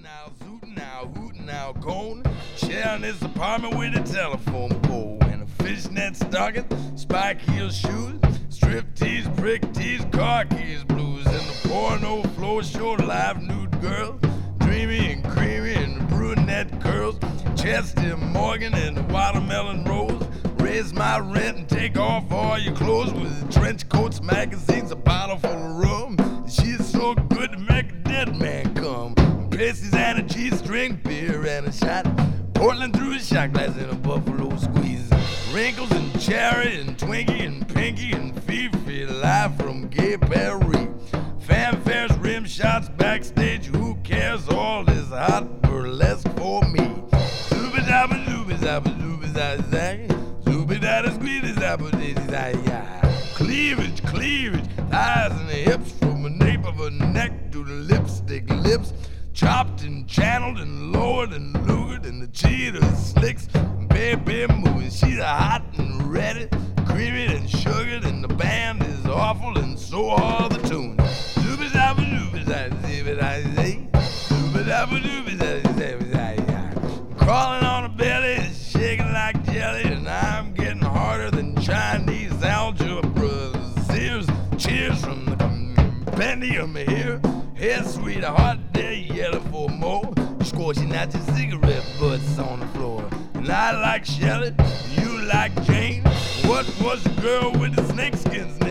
now, zootin' now, hootin' now, cone. Sharing this apartment with a telephone pole and a fishnet stocking, spike heel shoes, strip tees, brick tees, car keys blues, and the porno floor show live nude girl, dreamy and creamy and brunette curls, Chester Morgan and the watermelon rose. Raise my rent and take off all your clothes with trench coats, magazines, a bottle full of rum. She's so good to make a dead man come. Pasties and a G-string, beer and a shot. Portland through a shot glass and a buffalo squeeze. Wrinkles and cherry and Twinkie and Pinky and Fifi live from Gay Paris. Fanfares, rim shots, backstage, who cares? All this hot burlesque for me. Zooba-dabba, zooba-zabba, zooba-zabba, zooba-dabba, squeeze-zabba, zooba-zabba. Cleavage, cleavage, thighs and hips from the nape of her neck to the lipstick lips. Chopped and channeled and lowered and lured and the cheetah slicks. Baby moving, she's hot and ready, creamy and sugared, and the band is awful and so are the tunes. Zooba-zabba, zooba-zabba, zooba-zabba, zooba-zabba, zooba-zabba. Crawling on her belly, shaking like jelly, and I'm getting harder than Chinese algebra. Cheers from the compendium here. Hey, sweetheart, they're yelling for more. Scorching out your cigarette butts on the floor. And I like Shelley, you like Jane. What was the girl with the snakeskin's name?